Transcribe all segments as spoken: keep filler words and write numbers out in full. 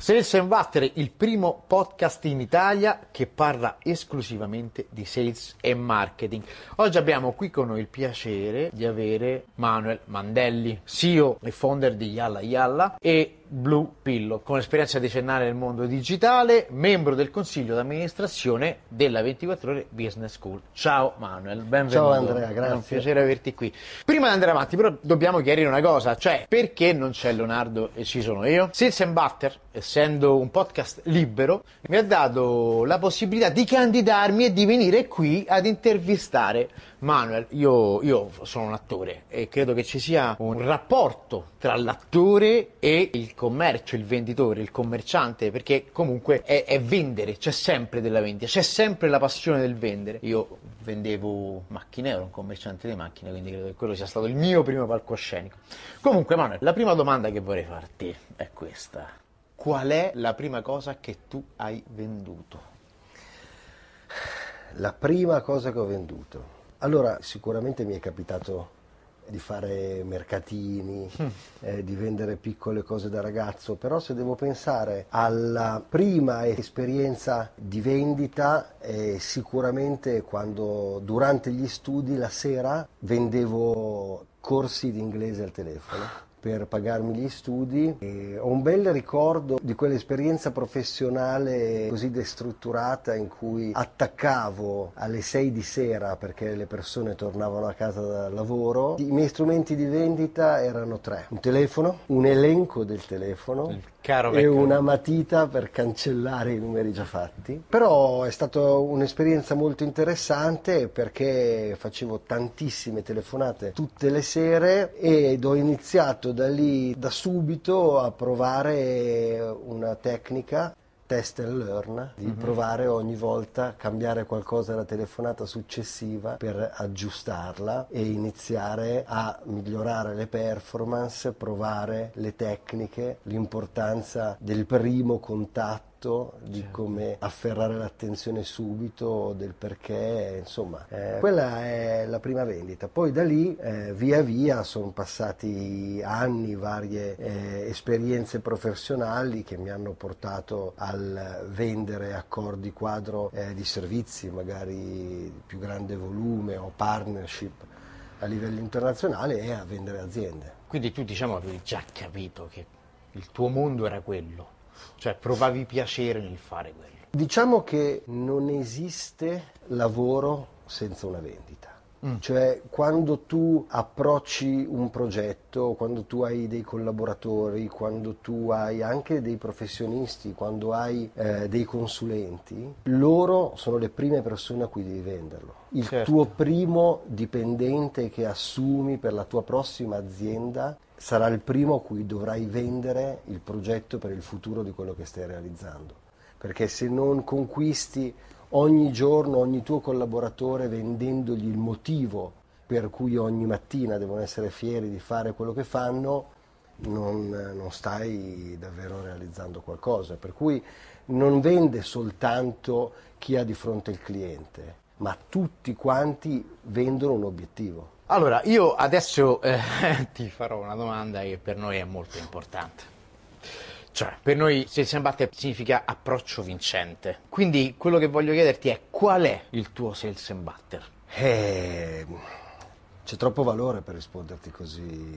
Sales and Butter, il primo podcast in Italia che parla esclusivamente di sales e marketing. Oggi abbiamo qui con noi il piacere di avere Manuel Mandelli, C E O e founder di Yalla Yalla e Blue Pillow, con esperienza decennale nel mondo digitale, membro del consiglio d'amministrazione della ventiquattro ore Business School. Ciao Manuel, benvenuto. Ciao Andrea, grazie. È un piacere averti qui. Prima di andare avanti, però, dobbiamo chiarire una cosa, cioè perché non c'è Leonardo e ci sono io? Sales and Butter, essendo un podcast libero, mi ha dato la possibilità di candidarmi e di venire qui ad intervistare Manuel. Io, io sono un attore e credo che ci sia un rapporto tra l'attore e il commercio, il venditore, il commerciante, perché comunque è, è vendere, c'è sempre della vendita, c'è sempre la passione del vendere. Io vendevo macchine, ero un commerciante di macchine, quindi credo che quello sia stato il mio primo palcoscenico. Comunque Manuel, la prima domanda che vorrei farti è questa: qual è la prima cosa che tu hai venduto? La prima cosa che ho venduto? Allora, sicuramente mi è capitato di fare mercatini, mm. eh, di vendere piccole cose da ragazzo, però se devo pensare alla prima esperienza di vendita, è sicuramente quando durante gli studi la sera vendevo corsi di inglese al telefono per pagarmi gli studi, e ho un bel ricordo di quell'esperienza professionale così destrutturata in cui attaccavo alle sei di sera perché le persone tornavano a casa dal lavoro. I miei strumenti di vendita erano tre: un telefono, un elenco del telefono Caro e una matita per cancellare i numeri già fatti. Però è stata un'esperienza molto interessante perché facevo tantissime telefonate tutte le sere ed ho iniziato da lì da subito a provare una tecnica test and learn, di mm-hmm. provare ogni volta, cambiare qualcosa alla telefonata successiva per aggiustarla e iniziare a migliorare le performance, provare le tecniche, l'importanza del primo contatto, di certo. come afferrare l'attenzione subito, del perché, insomma, eh, quella è la prima vendita. Poi da lì eh, via via sono passati anni, varie eh, esperienze professionali che mi hanno portato al vendere accordi quadro eh, di servizi, magari di più grande volume o partnership a livello internazionale, e a vendere aziende. Quindi tu, diciamo, avevi già capito che il tuo mondo era quello. Cioè provavi piacere nel fare quello. Diciamo che non esiste lavoro senza una vendita. Mm. Cioè quando tu approcci un progetto, quando tu hai dei collaboratori, quando tu hai anche dei professionisti, quando hai eh, dei consulenti, loro sono le prime persone a cui devi venderlo. Il certo. tuo primo dipendente che assumi per la tua prossima azienda sarà il primo a cui dovrai vendere il progetto per il futuro di quello che stai realizzando. Perché se non conquisti ogni giorno ogni tuo collaboratore vendendogli il motivo per cui ogni mattina devono essere fieri di fare quello che fanno, non, non stai davvero realizzando qualcosa. Per cui non vende soltanto chi ha di fronte il cliente, ma tutti quanti vendono un obiettivo. Allora, io adesso eh, ti farò una domanda che per noi è molto importante. Cioè, per noi Sales and Butter significa approccio vincente. Quindi quello che voglio chiederti è: qual è il tuo Sales and Butter? Eh, c'è troppo valore per risponderti così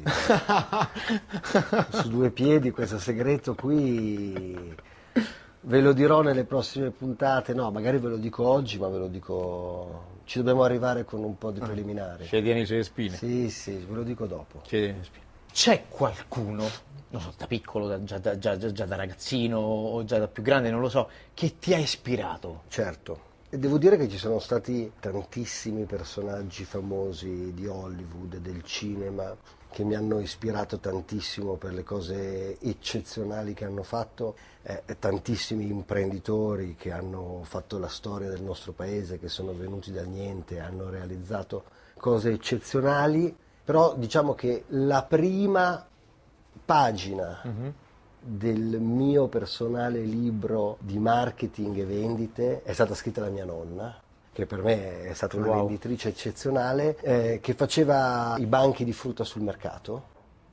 su due piedi, questo segreto qui ve lo dirò nelle prossime puntate. No, magari ve lo dico oggi, ma ve lo dico... Ci dobbiamo arrivare con un po' di preliminari. Ci tieni sulle spine? Sì, sì, ve lo dico dopo. Ci tieni sulle spine. C'è qualcuno, non so, da piccolo, da, già, da, già, già da ragazzino o già da più grande, non lo so, che ti ha ispirato? Certo. E devo dire che ci sono stati tantissimi personaggi famosi di Hollywood e del cinema che mi hanno ispirato tantissimo per le cose eccezionali che hanno fatto, eh, tantissimi imprenditori che hanno fatto la storia del nostro paese, che sono venuti dal niente, hanno realizzato cose eccezionali, però diciamo che la prima pagina mm-hmm. del mio personale libro di marketing e vendite è stata scritta da mia nonna, che per me è stata una wow. venditrice eccezionale, eh, che faceva i banchi di frutta sul mercato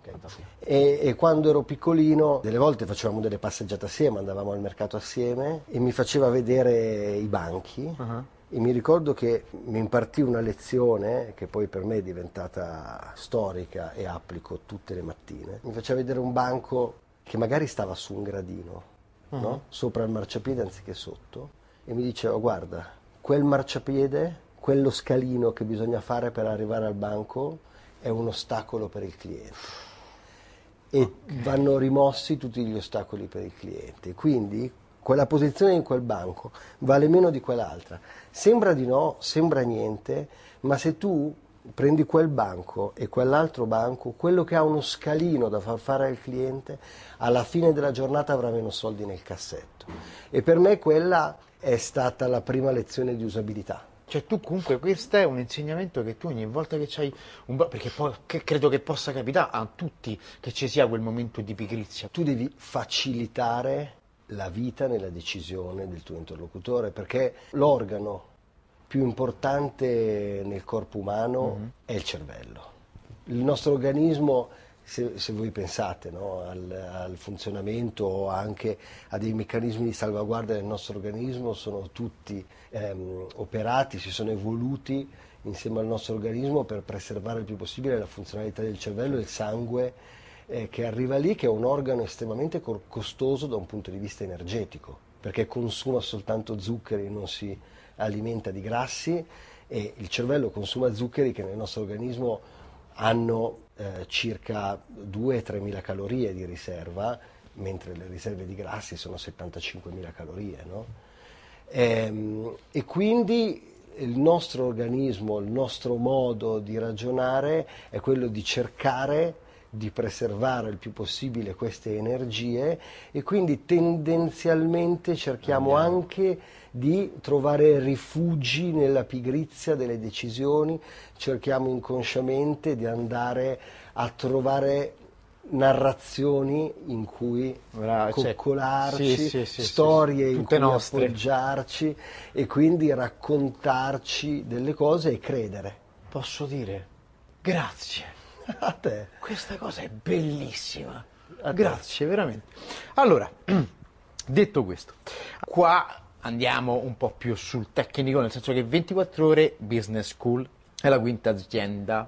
Okay. E, e quando ero piccolino, delle volte facevamo delle passeggiate assieme, andavamo al mercato assieme e mi faceva vedere i banchi. Uh-huh. E mi ricordo che mi impartì una lezione che poi per me è diventata storica e applico tutte le mattine. Mi faceva vedere un banco che magari stava su un gradino, uh-huh. no? Sopra il marciapiede anziché sotto, e mi diceva: guarda, quel marciapiede, quello scalino che bisogna fare per arrivare al banco è un ostacolo per il cliente. E okay. vanno rimossi tutti gli ostacoli per il cliente. Quindi quella posizione in quel banco vale meno di quell'altra. Sembra di no, sembra niente, ma se tu prendi quel banco e quell'altro banco, quello che ha uno scalino da far fare al cliente, alla fine della giornata avrà meno soldi nel cassetto. E per me quella è stata la prima lezione di usabilità. Cioè tu comunque, questo è un insegnamento che tu ogni volta che c'hai un... perché poi che credo che possa capitare a tutti che ci sia quel momento di pigrizia. Tu devi facilitare la vita nella decisione del tuo interlocutore, perché l'organo più importante nel corpo umano mm-hmm. è il cervello. Il nostro organismo, se, se voi pensate, no, al, al funzionamento o anche a dei meccanismi di salvaguardia del nostro organismo, sono tutti ehm, operati, si sono evoluti insieme al nostro organismo per preservare il più possibile la funzionalità del cervello e il sangue eh, che arriva lì, che è un organo estremamente costoso da un punto di vista energetico, perché consuma soltanto zuccheri, non si alimenta di grassi, e il cervello consuma zuccheri che nel nostro organismo hanno eh, circa due tre mila calorie di riserva, mentre le riserve di grassi sono settantacinquemila calorie, no? E, e quindi il nostro organismo, il nostro modo di ragionare è quello di cercare di preservare il più possibile queste energie, e quindi tendenzialmente cerchiamo Andiamo. anche di trovare rifugi nella pigrizia delle decisioni, cerchiamo inconsciamente di andare a trovare narrazioni in cui Brava, coccolarci, sì, sì, sì, storie sì, sì. in cui nostre. appoggiarci e quindi raccontarci delle cose e credere. Posso dire grazie. A te. Questa cosa è bellissima. Grazie, veramente. Allora, detto questo, qua andiamo un po' più sul tecnico, nel senso che ventiquattro ore Business School è la quinta azienda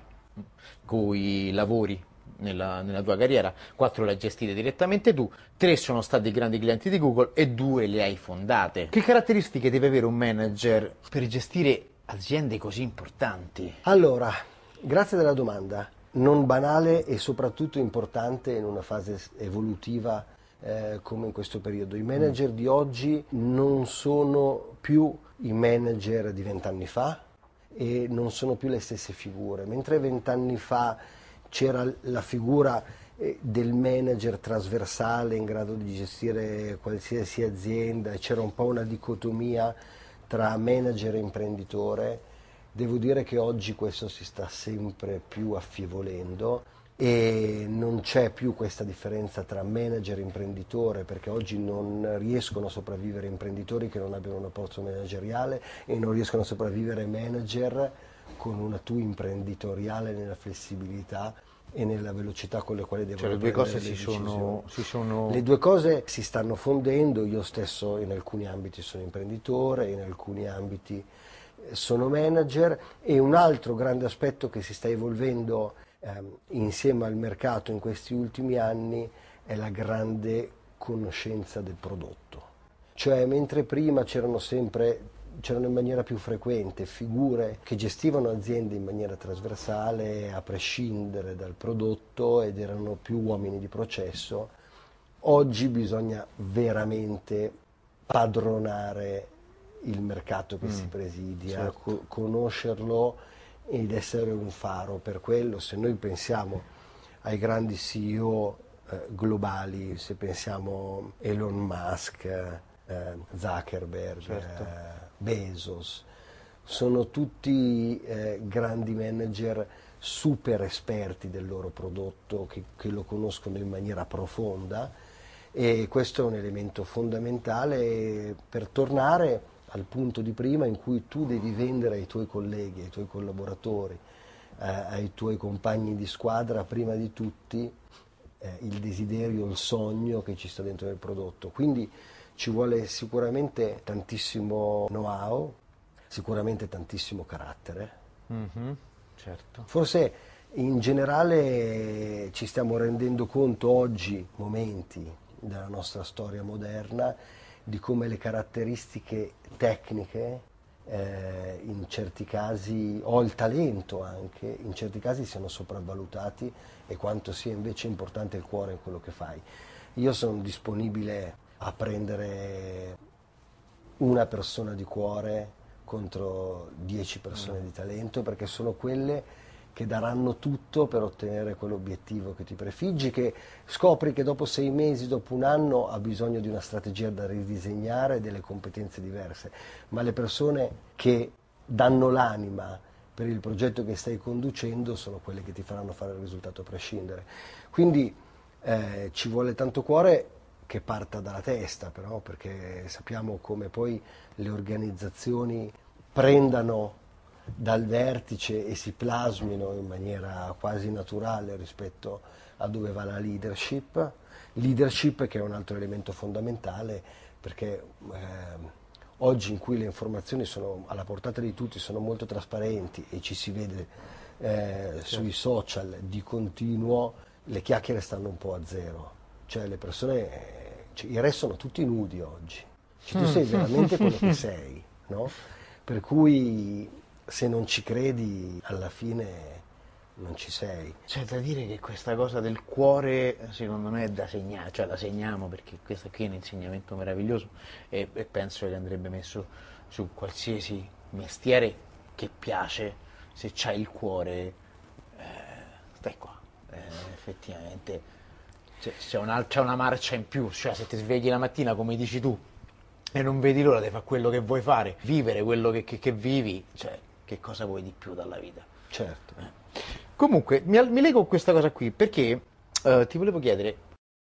cui lavori nella, nella tua carriera. Quattro le hai gestite direttamente tu, tre sono stati grandi clienti di Google e due le hai fondate. Che caratteristiche deve avere un manager per gestire aziende così importanti? Allora, grazie della domanda. Non banale e soprattutto importante in una fase evolutiva eh, come in questo periodo. I manager mm. di oggi non sono più i manager di vent'anni fa e non sono più le stesse figure. Mentre vent'anni fa c'era la figura eh, del manager trasversale in grado di gestire qualsiasi azienda e c'era un po' una dicotomia tra manager e imprenditore, devo dire che oggi questo si sta sempre più affievolendo e non c'è più questa differenza tra manager e imprenditore, perché oggi non riescono a sopravvivere imprenditori che non abbiano un approccio manageriale e non riescono a sopravvivere manager con una tu imprenditoriale nella flessibilità e nella velocità con le quali devono cioè, le due cose le si sono, si sono... Le due cose si stanno fondendo. Io stesso in alcuni ambiti sono imprenditore, in alcuni ambiti sono manager, e un altro grande aspetto che si sta evolvendo ehm, insieme al mercato in questi ultimi anni è la grande conoscenza del prodotto. Cioè, mentre prima c'erano sempre c'erano in maniera più frequente figure che gestivano aziende in maniera trasversale a prescindere dal prodotto ed erano più uomini di processo, oggi bisogna veramente padronare il mercato che mm, si presidia, certo. co- conoscerlo ed essere un faro per quello. Se noi pensiamo ai grandi C E O eh, globali, se pensiamo a Elon Musk, eh, Zuckerberg, certo. eh, Bezos, sono tutti eh, grandi manager super esperti del loro prodotto, che, che lo conoscono in maniera profonda, e questo è un elemento fondamentale per tornare al punto di prima in cui tu devi vendere ai tuoi colleghi, ai tuoi collaboratori eh, ai tuoi compagni di squadra prima di tutti eh, il desiderio, il sogno che ci sta dentro nel prodotto. Quindi ci vuole sicuramente tantissimo know-how, sicuramente tantissimo carattere. Mm-hmm, certo. Forse in generale ci stiamo rendendo conto oggi, momenti della nostra storia moderna, di come le caratteristiche tecniche eh, in certi casi, o il talento anche, in certi casi siano sopravvalutati e quanto sia invece importante il cuore in quello che fai. Io sono disponibile a prendere una persona di cuore contro dieci persone di talento, perché sono quelle che daranno tutto per ottenere quell'obiettivo che ti prefiggi, che scopri che dopo sei mesi, dopo un anno ha bisogno di una strategia da ridisegnare e delle competenze diverse, ma le persone che danno l'anima per il progetto che stai conducendo sono quelle che ti faranno fare il risultato a prescindere. Quindi eh, ci vuole tanto cuore che parta dalla testa, però, perché sappiamo come poi le organizzazioni prendano dal vertice e si plasmino in maniera quasi naturale rispetto a dove va la leadership. Leadership che è un altro elemento fondamentale, perché eh, oggi in cui le informazioni sono alla portata di tutti, sono molto trasparenti e ci si vede eh, sui social di continuo, le chiacchiere stanno un po' a zero, cioè le persone, cioè, i re sono tutti nudi oggi, cioè, tu sei veramente quello che sei, no? Per cui se non ci credi, alla fine non ci sei. C'è da dire che questa cosa del cuore, secondo me, è da segnare, cioè la segniamo, perché questo qui è un insegnamento meraviglioso e, e penso che andrebbe messo su qualsiasi mestiere che piace. Se c'hai il cuore, eh, stai qua. Eh, effettivamente c'è, c'è, una, c'è una marcia in più, cioè se ti svegli la mattina, come dici tu, e non vedi l'ora di fare quello che vuoi fare, vivere quello che, che, che vivi, cioè che cosa vuoi di più dalla vita? Certo. Eh. Comunque, mi, mi leggo con questa cosa qui perché eh, ti volevo chiedere,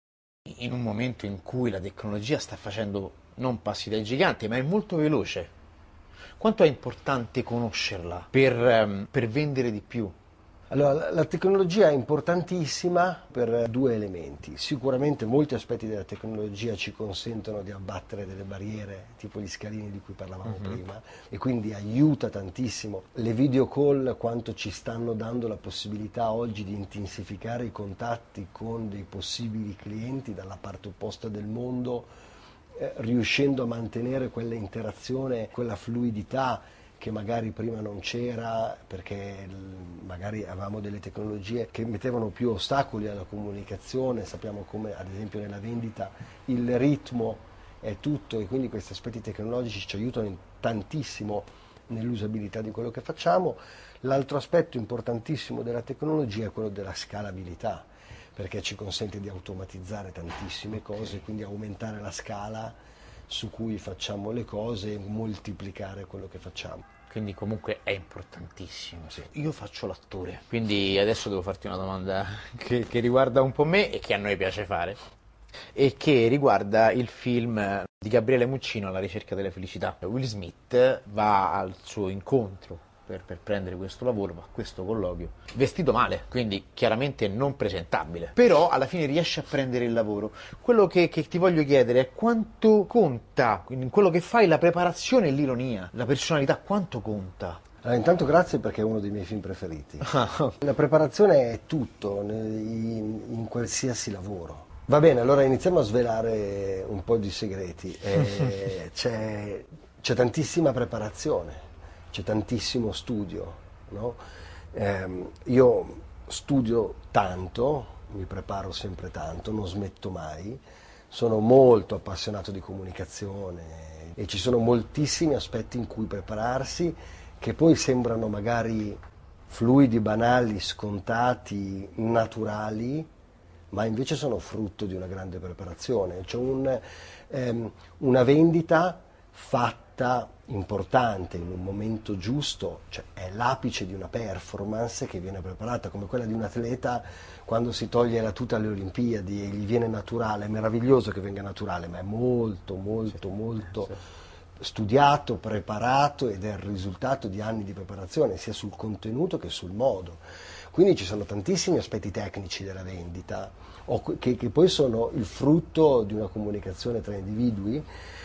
in un momento in cui la tecnologia sta facendo non passi da gigante, ma è molto veloce, quanto è importante conoscerla per, um, per vendere di più? Allora, la tecnologia è importantissima per due elementi. Sicuramente molti aspetti della tecnologia ci consentono di abbattere delle barriere, tipo gli scalini di cui parlavamo uh-huh. prima, e quindi aiuta tantissimo. Le video call, quanto ci stanno dando la possibilità oggi di intensificare i contatti con dei possibili clienti dalla parte opposta del mondo, eh, riuscendo a mantenere quella interazione, quella fluidità che magari prima non c'era, perché magari avevamo delle tecnologie che mettevano più ostacoli alla comunicazione. Sappiamo come ad esempio nella vendita il ritmo è tutto, e quindi questi aspetti tecnologici ci aiutano tantissimo nell'usabilità di quello che facciamo. L'altro aspetto importantissimo della tecnologia è quello della scalabilità, perché ci consente di automatizzare tantissime cose, quindi aumentare la scala su cui facciamo le cose e moltiplicare quello che facciamo. Quindi comunque è importantissimo. Sì. Io faccio l'attore, quindi adesso devo farti una domanda che, che riguarda un po' me e che a noi piace fare, e che riguarda il film di Gabriele Muccino, La ricerca della felicità. Will Smith va al suo incontro Per, per prendere questo lavoro, ma questo colloquio, vestito male, quindi chiaramente non presentabile, però alla fine riesce a prendere il lavoro. Quello che, che ti voglio chiedere è quanto conta in quello che fai la preparazione e l'ironia, la personalità, quanto conta? Allora, intanto grazie, perché è uno dei miei film preferiti. La preparazione è tutto in, in qualsiasi lavoro. Va bene, allora iniziamo a svelare un po' di segreti. Eh, c'è, c'è tantissima preparazione. C'è tantissimo studio, no? eh, io studio tanto, mi preparo sempre tanto, non smetto mai, sono molto appassionato di comunicazione e ci sono moltissimi aspetti in cui prepararsi, che poi sembrano magari fluidi, banali, scontati, naturali, ma invece sono frutto di una grande preparazione. C'è un, ehm, una vendita fatta importante in un momento giusto, cioè è l'apice di una performance che viene preparata, come quella di un atleta quando si toglie la tuta alle Olimpiadi e gli viene naturale. È meraviglioso che venga naturale, ma è molto molto molto studiato, preparato ed è il risultato di anni di preparazione, sia sul contenuto che sul modo. Quindi ci sono tantissimi aspetti tecnici della vendita, o che, che poi sono il frutto di una comunicazione tra individui.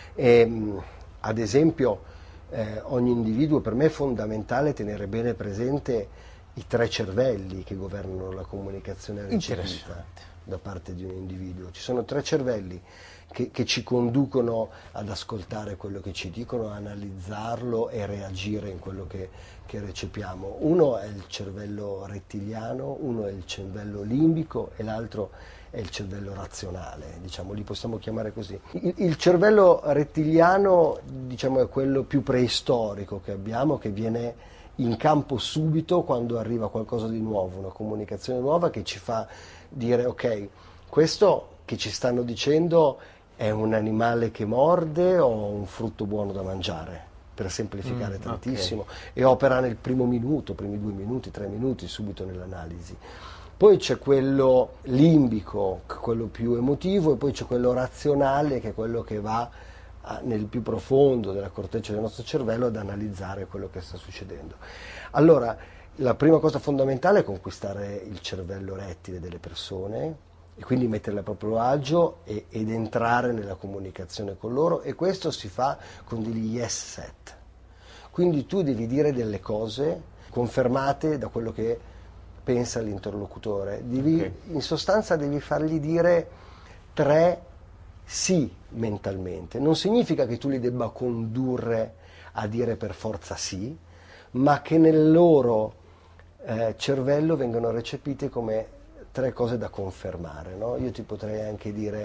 E, ad esempio, eh, ogni individuo, per me è fondamentale tenere bene presente i tre cervelli che governano la comunicazione recepita da parte di un individuo. Ci sono tre cervelli che, che ci conducono ad ascoltare quello che ci dicono, analizzarlo e reagire in quello che, che recepiamo. Uno è il cervello rettiliano, uno è il cervello limbico e l'altro è il cervello razionale, diciamo, li possiamo chiamare così. Il, il cervello rettiliano, diciamo, è quello più preistorico che abbiamo, che viene in campo subito quando arriva qualcosa di nuovo, una comunicazione nuova che ci fa dire ok, questo che ci stanno dicendo è un animale che morde o un frutto buono da mangiare, per semplificare mm, tantissimo, okay. E opera nel primo minuto, primi due minuti, tre minuti, subito nell'analisi. Poi c'è quello limbico, quello più emotivo, e poi c'è quello razionale, che è quello che va a, nel più profondo della corteccia del nostro cervello ad analizzare quello che sta succedendo. Allora, la prima cosa fondamentale è conquistare il cervello rettile delle persone e quindi metterle a proprio agio e, ed entrare nella comunicazione con loro, e questo si fa con degli yes set. Quindi tu devi dire delle cose confermate da quello che pensa l'interlocutore. Devi, okay. In sostanza devi fargli dire tre sì mentalmente. Non significa che tu li debba condurre a dire per forza sì, ma che nel loro eh, cervello vengono recepite come tre cose da confermare, no? Io ti potrei anche dire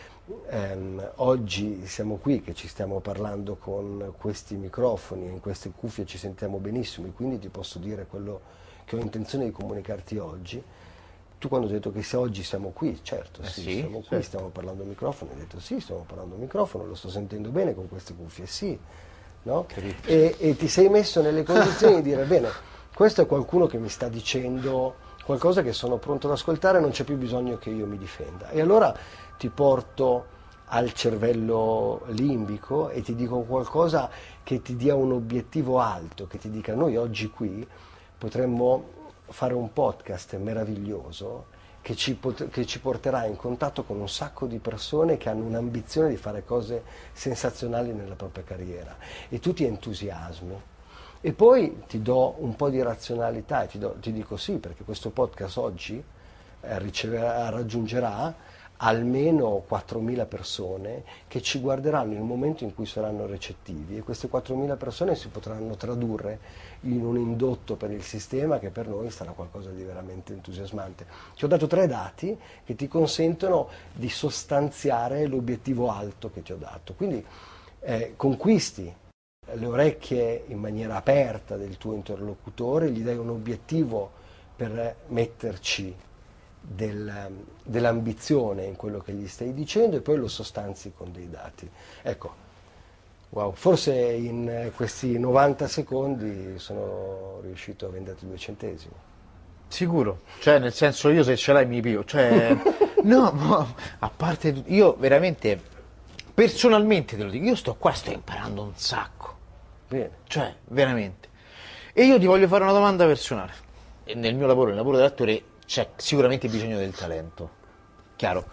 ehm, oggi siamo qui che ci stiamo parlando con questi microfoni, in queste cuffie ci sentiamo benissimo, e quindi ti posso dire quello che ho intenzione di comunicarti oggi. Tu quando hai detto che se oggi siamo qui, certo, eh sì, sì, siamo certo. qui, stiamo parlando al microfono, hai detto sì, stiamo parlando al microfono, lo sto sentendo bene con queste cuffie, sì, no? E, e ti sei messo nelle condizioni di dire, bene, questo è qualcuno che mi sta dicendo qualcosa che sono pronto ad ascoltare, non c'è più bisogno che io mi difenda. E allora ti porto al cervello limbico e ti dico qualcosa che ti dia un obiettivo alto, che ti dica noi oggi qui potremmo fare un podcast meraviglioso che ci, pot- che ci porterà in contatto con un sacco di persone che hanno un'ambizione di fare cose sensazionali nella propria carriera, e tu ti entusiasmi. E poi ti do un po' di razionalità e ti, do, ti dico sì, perché questo podcast oggi eh, riceverà, raggiungerà almeno quattromila persone che ci guarderanno nel momento in cui saranno recettivi, e queste quattromila persone si potranno tradurre in un indotto per il sistema che per noi sarà qualcosa di veramente entusiasmante. Ti ho dato tre dati che ti consentono di sostanziare l'obiettivo alto che ti ho dato. Quindi eh, conquisti le orecchie in maniera aperta del tuo interlocutore, gli dai un obiettivo per metterci del, dell'ambizione in quello che gli stai dicendo, e poi lo sostanzi con dei dati. Ecco, wow, forse in questi novanta secondi sono riuscito a venderti due centesimi. Sicuro, cioè nel senso, io se ce l'hai mi pio, cioè no, ma a parte, io veramente personalmente te lo dico, io sto qua, sto imparando un sacco. Bene. Cioè, veramente. E io ti voglio fare una domanda personale. E nel mio lavoro, nel lavoro dell'attore, c'è sicuramente bisogno del talento. Chiaro.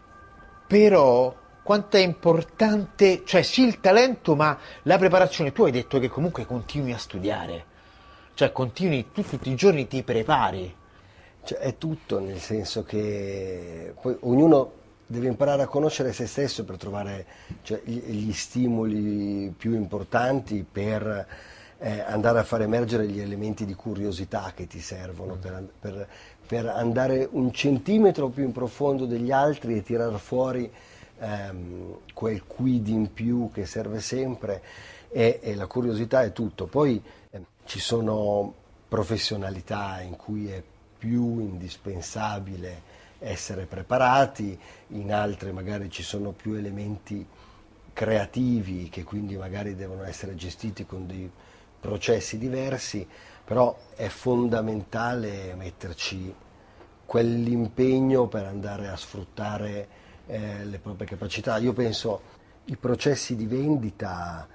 Però, quanto è importante, cioè sì il talento, ma la preparazione. Tu hai detto che comunque continui a studiare. Cioè, continui, tu tutti i giorni ti prepari. Cioè, è tutto, nel senso che poi ognuno deve imparare a conoscere se stesso per trovare, cioè, gli, gli stimoli più importanti per eh, andare a far emergere gli elementi di curiosità che ti servono mm. per, per, per andare un centimetro più in profondo degli altri e tirar fuori ehm, quel quid in più che serve sempre, e, e la curiosità è tutto. Poi eh, ci sono professionalità in cui è più indispensabile essere preparati, in altre magari ci sono più elementi creativi che quindi magari devono essere gestiti con dei processi diversi, però è fondamentale metterci quell'impegno per andare a sfruttare eh, le proprie capacità. Io penso i processi di vendita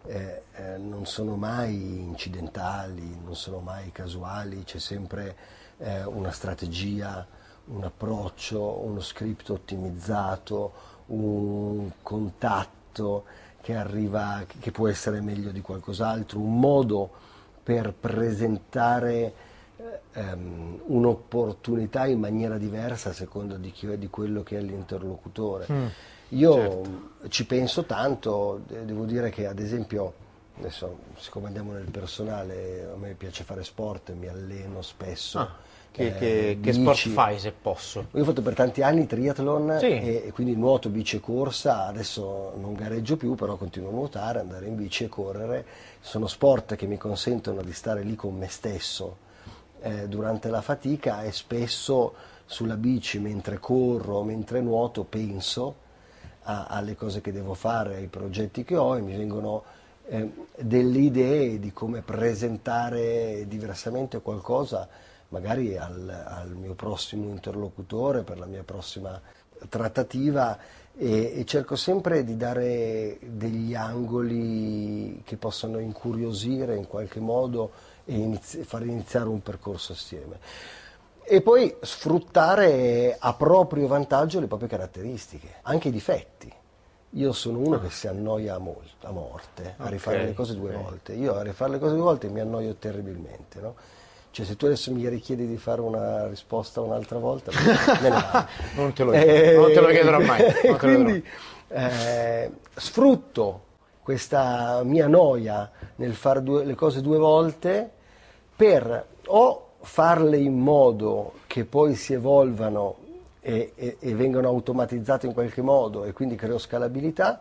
eh, eh, non sono mai incidentali, non sono mai casuali, c'è sempre eh, una strategia, un approccio, uno script ottimizzato, un contatto che arriva, che può essere meglio di qualcos'altro, un modo per presentare ehm, un'opportunità in maniera diversa a seconda di, chi, di quello che è l'interlocutore. Mm, Io certo. ci penso tanto, devo dire che ad esempio, adesso siccome andiamo nel personale, a me piace fare sport, mi alleno spesso. Ah. Che, Eh, che, che sport fai, se posso? Io ho fatto per tanti anni triathlon, sì. e, e quindi nuoto, bici e corsa. Adesso non gareggio più, però continuo a nuotare, andare in bici e correre. Sono sport che mi consentono di stare lì con me stesso eh, durante la fatica, e spesso sulla bici, mentre corro, mentre nuoto, penso a, alle cose che devo fare, ai progetti che ho, e mi vengono eh, delle idee di come presentare diversamente qualcosa magari al, al mio prossimo interlocutore, per la mia prossima trattativa, e, e cerco sempre di dare degli angoli che possano incuriosire in qualche modo e inizi- far iniziare un percorso assieme. E poi sfruttare a proprio vantaggio le proprie caratteristiche, anche i difetti. Io sono uno che si annoia a, molto, a morte a rifare okay, le cose due okay. volte. Io a rifare le cose due volte mi annoio terribilmente, no? Cioè, se tu adesso mi richiedi di fare una risposta un'altra volta, me ne vado. non, te lo eh, non te lo chiederò mai. Non quindi eh, sfrutto questa mia noia nel fare due, le cose due volte per o farle in modo che poi si evolvano e, e, e vengano automatizzate in qualche modo, e quindi creo scalabilità,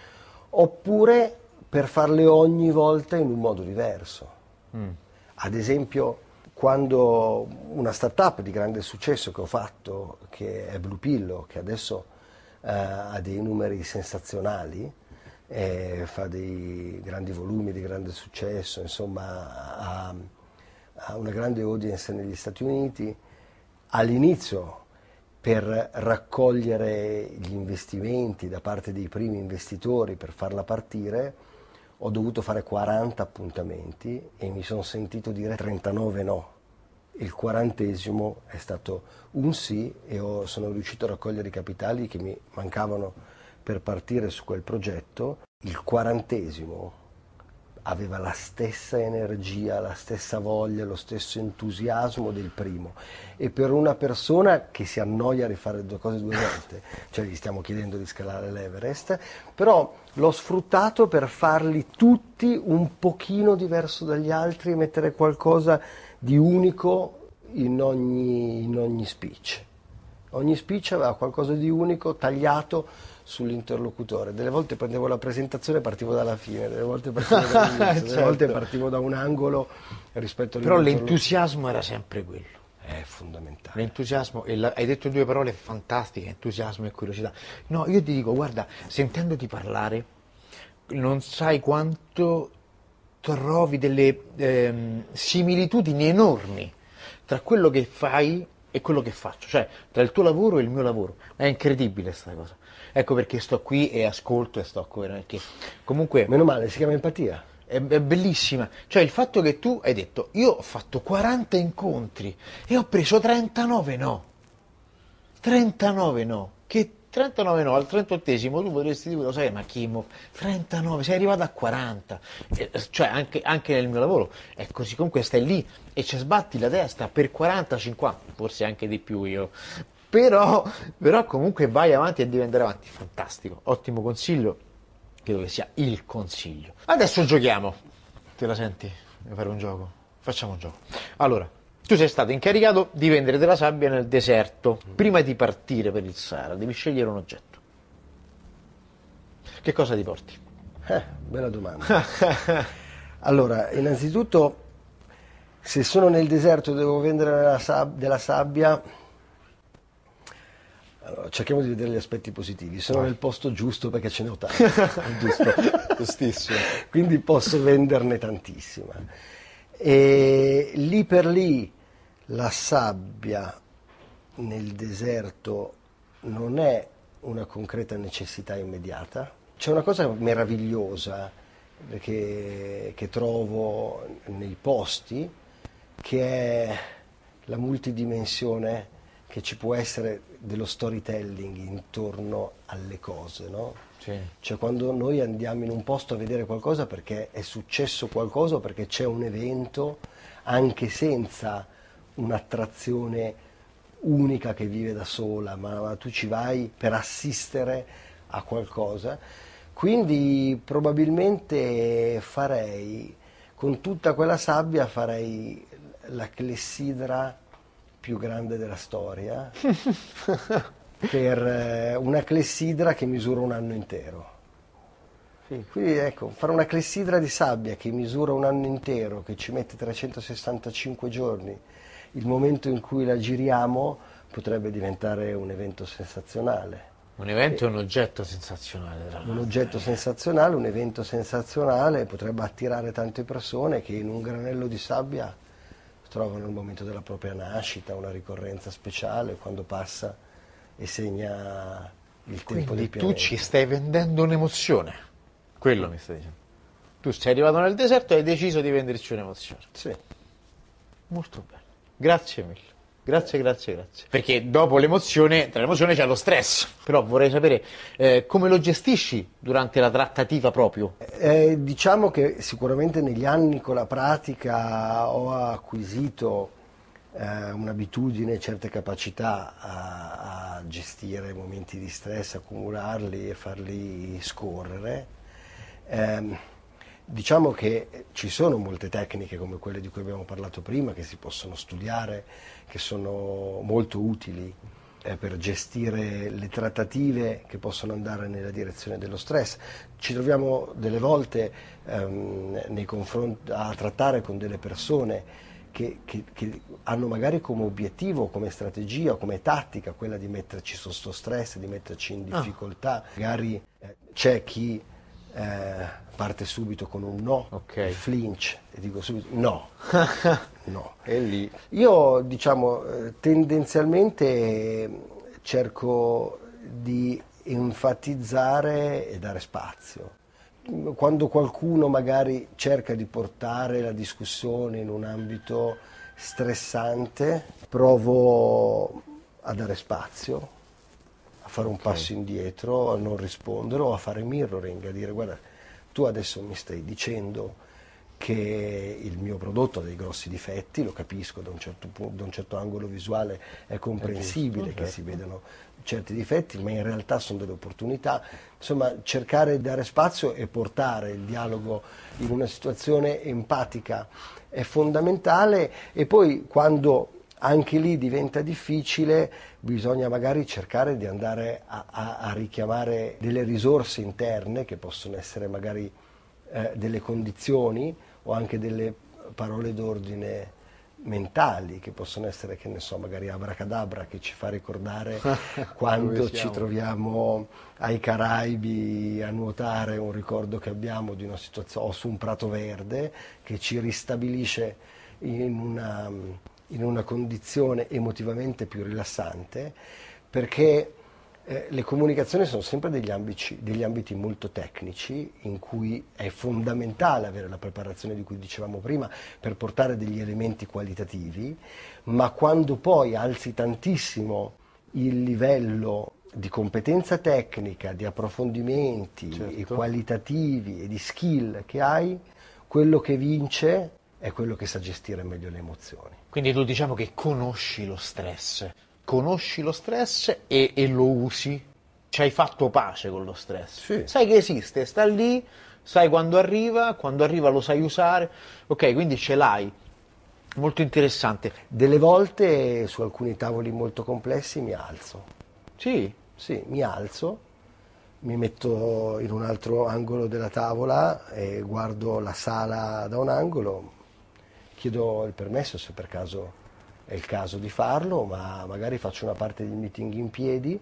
oppure per farle ogni volta in un modo diverso. Mm. Ad esempio, quando una startup di grande successo che ho fatto, che è Blue Pillow, che adesso eh, ha dei numeri sensazionali, eh, fa dei grandi volumi, di grande successo, insomma ha, ha una grande audience negli Stati Uniti, all'inizio per raccogliere gli investimenti da parte dei primi investitori per farla partire ho dovuto fare quaranta appuntamenti e mi sono sentito dire trentanove no. Il quarantesimo è stato un sì, e ho, sono riuscito a raccogliere i capitali che mi mancavano per partire su quel progetto. Il quarantesimo aveva la stessa energia, la stessa voglia, lo stesso entusiasmo del primo, e per una persona che si annoia a rifare due cose due volte, cioè gli stiamo chiedendo di scalare l'Everest, però l'ho sfruttato per farli tutti un pochino diverso dagli altri e mettere qualcosa di unico in ogni, in ogni speech. Ogni speech aveva qualcosa di unico tagliato sull'interlocutore. Delle volte prendevo la presentazione e partivo dalla fine, delle volte partivo dall'inizio, certo. Delle volte partivo da un angolo rispetto però l'entusiasmo era sempre quello. È fondamentale. L'entusiasmo, e la, hai detto due parole fantastiche, entusiasmo e curiosità. No, io ti dico, guarda, sentendoti parlare, non sai quanto trovi delle ehm, similitudini enormi tra quello che fai e quello che faccio, cioè tra il tuo lavoro e il mio lavoro. È incredibile sta cosa. Ecco perché sto qui e ascolto e sto qui, perché comunque... Meno male, si chiama empatia. È, è bellissima. Cioè il fatto che tu hai detto, io ho fatto quaranta incontri e ho preso trentanove no. trentanove no. Che trentanove no, al trentottesimo tu potresti dire, lo sai, ma Chimo, trentanove, sei arrivato a quaranta. Eh, cioè anche, anche nel mio lavoro è così, comunque stai lì e ci sbatti la testa per quaranta cinquanta, forse anche di più io. Però, però comunque vai avanti e devi andare avanti. Fantastico, ottimo consiglio, credo che sia il consiglio. Adesso giochiamo, te la senti? Vuoi fare un gioco? Facciamo un gioco. Allora, tu sei stato incaricato di vendere della sabbia nel deserto. Prima di partire per il Sahara devi scegliere un oggetto. Che cosa ti porti? Eh, bella domanda. Allora, innanzitutto, se sono nel deserto e devo vendere della, sab- della sabbia, allora, cerchiamo di vedere gli aspetti positivi. Sono nel posto giusto perché ce ne ho tanti. Giusto, giustissimo. Quindi posso venderne tantissima. E lì per lì la sabbia nel deserto non è una concreta necessità immediata. C'è una cosa meravigliosa che, che trovo nei posti, che è la multidimensione che ci può essere dello storytelling intorno alle cose, no? Sì. Cioè quando noi andiamo in un posto a vedere qualcosa perché è successo qualcosa, perché c'è un evento, anche senza un'attrazione unica che vive da sola, ma, ma tu ci vai per assistere a qualcosa. Quindi probabilmente farei, con tutta quella sabbia, farei la clessidra più grande della storia, per eh, una clessidra che misura un anno intero. Sì. Quindi ecco, fare una clessidra di sabbia che misura un anno intero, che ci mette trecentosessantacinque giorni, il momento in cui la giriamo potrebbe diventare un evento sensazionale. Un evento è un oggetto sensazionale, tra Un l'altro. oggetto sensazionale, un evento sensazionale, potrebbe attirare tante persone che in un granello di sabbia trovano il momento della propria nascita, una ricorrenza speciale, quando passa e segna il tempo Quindi di tu pianeta. ci stai vendendo un'emozione, quello mi stai dicendo. Tu sei arrivato nel deserto e hai deciso di venderci un'emozione. Sì. Molto bene. Grazie mille. Grazie, grazie, grazie. Perché dopo l'emozione, tra l'emozione c'è lo stress. Però vorrei sapere eh, come lo gestisci durante la trattativa proprio. Eh, diciamo che sicuramente negli anni con la pratica ho acquisito eh, un'abitudine, certe capacità a, a gestire momenti di stress, accumularli e farli scorrere. Eh, diciamo che ci sono molte tecniche come quelle di cui abbiamo parlato prima che si possono studiare, che sono molto utili eh, per gestire le trattative che possono andare nella direzione dello stress. Ci troviamo delle volte ehm, nei confronti, a trattare con delle persone che, che, che hanno magari come obiettivo, come strategia, come tattica quella di metterci sotto stress, di metterci in difficoltà. Ah. Magari eh, c'è chi eh, parte subito con un no, Okay. il flinch, e dico subito no, no. E lì Io diciamo eh, tendenzialmente cerco di enfatizzare e dare spazio. Quando qualcuno magari cerca di portare la discussione in un ambito stressante, provo a dare spazio, a fare un Okay. passo indietro, a non rispondere o a fare mirroring, a dire guarda, tu adesso mi stai dicendo che il mio prodotto ha dei grossi difetti, lo capisco, da un certo, pu- da un certo angolo visuale è comprensibile È giusto, che si certo. vedano certi difetti, ma in realtà sono delle opportunità. Insomma, cercare di dare spazio e portare il dialogo in una situazione empatica è fondamentale, e poi quando anche lì diventa difficile bisogna magari cercare di andare a, a, a richiamare delle risorse interne che possono essere magari eh, delle condizioni o anche delle parole d'ordine mentali che possono essere, che ne so, magari abracadabra, che ci fa ricordare quando Dove ci siamo? troviamo ai Caraibi a nuotare, un ricordo che abbiamo di una situazione o su un prato verde che ci ristabilisce in una, in una condizione emotivamente più rilassante, perché eh, le comunicazioni sono sempre degli ambiti, degli ambiti molto tecnici in cui è fondamentale avere la preparazione di cui dicevamo prima per portare degli elementi qualitativi, ma quando poi alzi tantissimo il livello di competenza tecnica, di approfondimenti Certo. e qualitativi e di skill che hai, quello che vince è quello che sa gestire meglio le emozioni. Quindi tu diciamo che conosci lo stress, conosci lo stress e, e lo usi, ci hai fatto pace con lo stress. Sì. Sai che esiste, sta lì, sai quando arriva, quando arriva lo sai usare, ok, quindi ce l'hai. Molto interessante. Delle volte su alcuni tavoli molto complessi mi alzo. Sì, Sì, mi alzo, mi metto in un altro angolo della tavola e guardo la sala da un angolo, chiedo il permesso se per caso è il caso di farlo, ma magari faccio una parte del meeting in piedi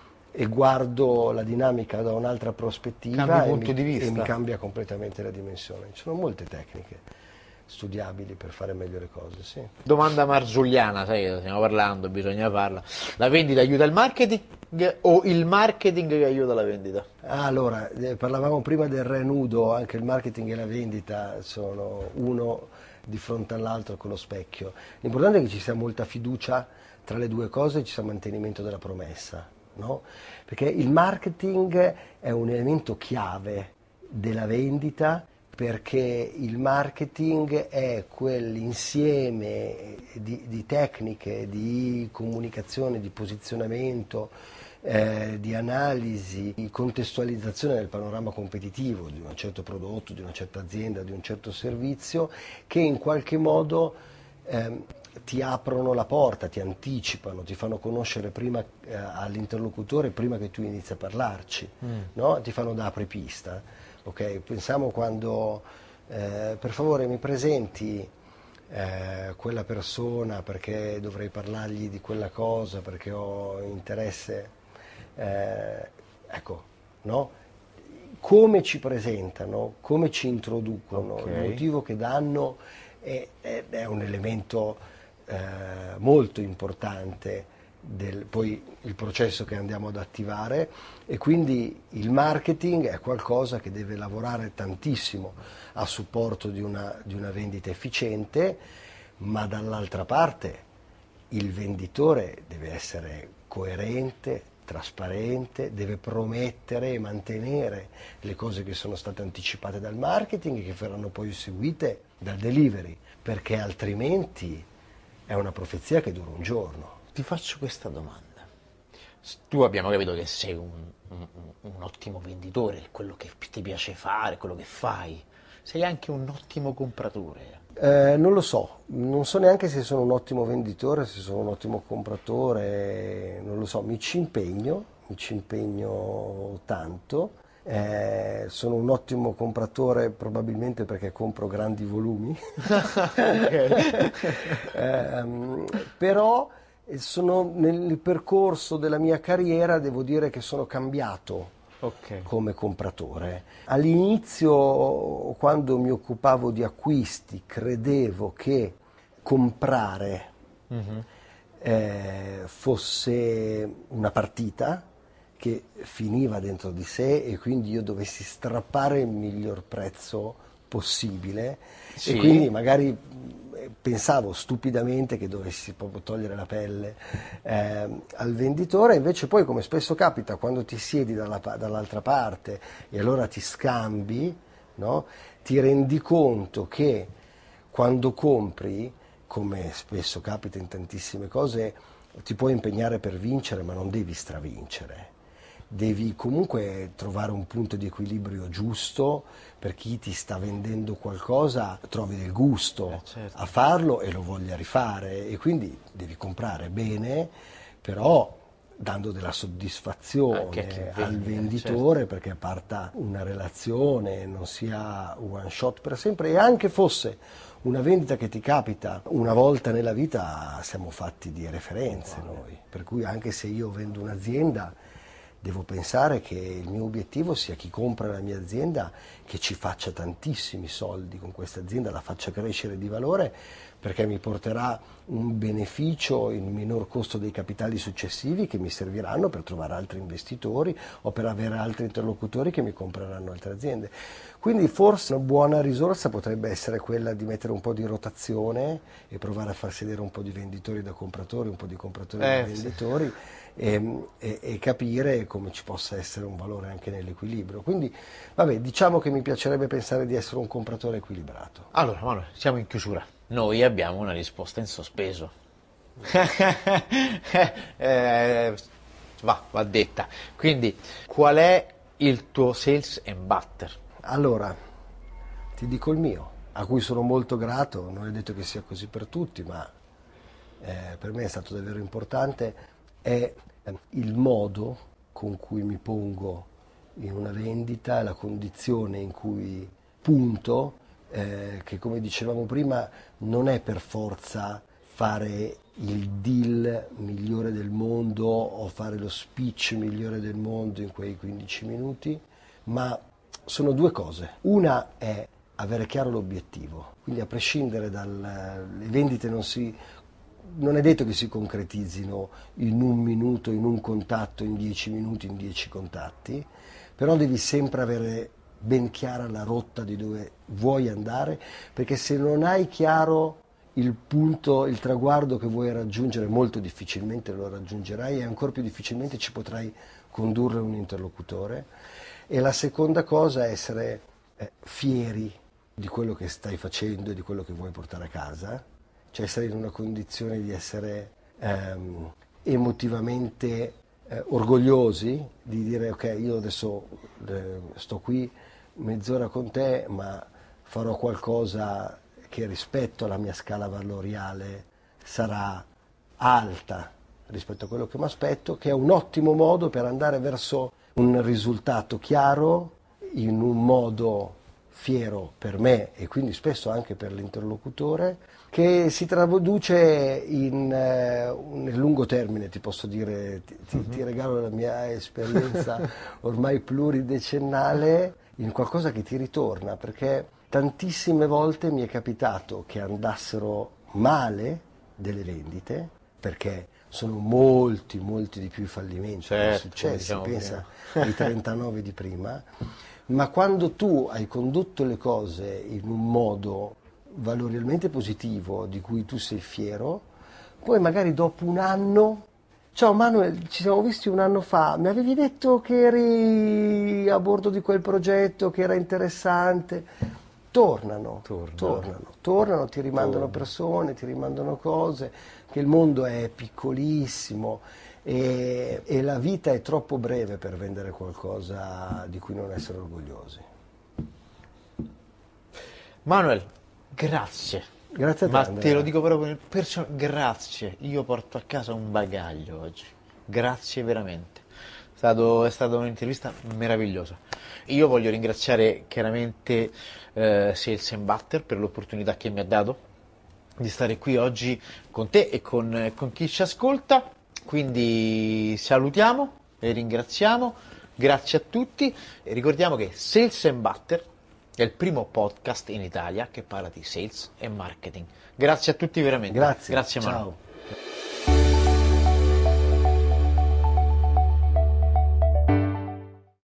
e guardo la dinamica da un'altra prospettiva Cambi e punto mi, di vista. e mi cambia completamente la dimensione. Ci sono molte tecniche. studiabili per fare meglio le cose, sì. Domanda marzulliana, sai che stiamo parlando, bisogna farla. La vendita aiuta il marketing o il marketing che aiuta la vendita? Allora, eh, parlavamo prima del re nudo, anche il marketing e la vendita sono uno di fronte all'altro con lo specchio. L'importante è che ci sia molta fiducia tra le due cose e ci sia mantenimento della promessa, no? Perché il marketing è un elemento chiave della vendita, perché il marketing è quell'insieme di, di tecniche, di comunicazione, di posizionamento, eh, di analisi, di contestualizzazione del panorama competitivo di un certo prodotto, di una certa azienda, di un certo servizio, che in qualche modo ehm, ti aprono la porta, ti anticipano, ti fanno conoscere prima eh, all'interlocutore prima che tu inizi a parlarci, mm. no? Ti fanno da apripista. Okay, pensiamo quando, eh, per favore mi presenti eh, quella persona perché dovrei parlargli di quella cosa, perché ho interesse, eh, ecco, no? Come ci presentano, come ci introducono, okay. Il motivo che danno è, è, è un elemento eh, molto importante. Del, poi il processo che andiamo ad attivare, e quindi il marketing è qualcosa che deve lavorare tantissimo a supporto di una, di una vendita efficiente, ma dall'altra parte il venditore deve essere coerente, trasparente, deve promettere e mantenere le cose che sono state anticipate dal marketing e che verranno poi seguite dal delivery, perché altrimenti è una profezia che dura un giorno. Ti faccio questa domanda. Tu abbiamo capito che sei un, un, un ottimo venditore, quello che ti piace fare, quello che fai. Sei anche un ottimo compratore. Eh, non lo so, non so neanche se sono un ottimo venditore, se sono un ottimo compratore, non lo so, mi ci impegno, mi ci impegno tanto. Eh, sono un ottimo compratore probabilmente perché compro grandi volumi. eh, però sono nel percorso della mia carriera, devo dire che sono cambiato okay. come compratore. All'inizio, quando mi occupavo di acquisti, credevo che comprare mm-hmm. eh, fosse una partita che finiva dentro di sé e quindi io dovessi strappare il miglior prezzo possibile, sì. E quindi magari pensavo stupidamente che dovessi proprio togliere la pelle eh, al venditore. Invece poi, come spesso capita, quando ti siedi dalla, dall'altra parte e allora ti scambi, no? Ti rendi conto che quando compri, come spesso capita in tantissime cose, ti puoi impegnare per vincere, ma non devi stravincere. Devi comunque trovare un punto di equilibrio giusto. Per chi ti sta vendendo qualcosa trovi del gusto eh certo. a farlo e lo voglia rifare, e quindi devi comprare bene, però dando della soddisfazione al venditore, certo. perché parta una relazione, non sia one shot per sempre, e anche fosse una vendita che ti capita una volta nella vita, siamo fatti di referenze noi, per cui anche se io vendo un'azienda devo pensare che il mio obiettivo sia chi compra la mia azienda che ci faccia tantissimi soldi con questa azienda, la faccia crescere di valore, perché mi porterà un beneficio in minor costo dei capitali successivi che mi serviranno per trovare altri investitori o per avere altri interlocutori che mi compreranno altre aziende. Quindi forse una buona risorsa potrebbe essere quella di mettere un po' di rotazione e provare a far sedere un po' di venditori da compratori, un po' di compratori da eh, venditori. Sì. E, e, e capire come ci possa essere un valore anche nell'equilibrio. Quindi, vabbè, diciamo che mi piacerebbe pensare di essere un compratore equilibrato. Allora, Manuel, siamo in chiusura. Noi abbiamo una risposta in sospeso. eh, va, va detta. Quindi, qual è il tuo sales and butter? Allora, ti dico il mio, a cui sono molto grato. Non è detto che sia così per tutti, ma eh, per me è stato davvero importante. È il modo con cui mi pongo in una vendita, la condizione in cui punto, eh, che come dicevamo prima non è per forza fare il deal migliore del mondo o fare lo speech migliore del mondo in quei quindici minuti, ma sono due cose. Una è avere chiaro l'obiettivo. Quindi a prescindere dalle vendite non si... non è detto che si concretizzino in un minuto, in un contatto, in dieci minuti, in dieci contatti, però devi sempre avere ben chiara la rotta di dove vuoi andare, perché se non hai chiaro il punto, il traguardo che vuoi raggiungere, molto difficilmente lo raggiungerai e ancora più difficilmente ci potrai condurre un interlocutore. E la seconda cosa è essere eh, fieri di quello che stai facendo e di quello che vuoi portare a casa, cioè essere in una condizione di essere ehm, emotivamente eh, orgogliosi, di dire ok, io adesso eh, sto qui mezz'ora con te, ma farò qualcosa che rispetto alla mia scala valoriale sarà alta rispetto a quello che mi aspetto, che è un ottimo modo per andare verso un risultato chiaro, in un modo fiero per me e quindi spesso anche per l'interlocutore, che si traduce in eh, nel lungo termine, ti posso dire, ti, ti, ti regalo la mia esperienza ormai pluridecennale, in qualcosa che ti ritorna, perché tantissime volte mi è capitato che andassero male delle vendite, perché sono molti, molti di più i fallimenti che Certo, successi, diciamo pensa ai trentanove di prima, ma quando tu hai condotto le cose in un modo valorialmente positivo, di cui tu sei fiero, poi magari dopo un anno, ciao Manuel, ci siamo visti un anno fa, mi avevi detto che eri a bordo di quel progetto, che era interessante, tornano, Tornano. tornano, tornano, ti rimandano Tornano. persone, ti rimandano cose, che il mondo è piccolissimo e, e la vita è troppo breve per vendere qualcosa di cui non essere orgogliosi. Manuel, grazie. Grazie a te, Ma Andrea. te lo dico proprio, perciò grazie. Io porto a casa un bagaglio oggi. Grazie veramente. È stato, è stata un'intervista meravigliosa. Io voglio ringraziare chiaramente eh, Sales and Butter per l'opportunità che mi ha dato di stare qui oggi con te e con, con chi ci ascolta. Quindi salutiamo e ringraziamo. Grazie a tutti e ricordiamo che Sales and Butter è il primo podcast in Italia che parla di sales e marketing. Grazie a tutti veramente. Grazie, Grazie Manu. ciao.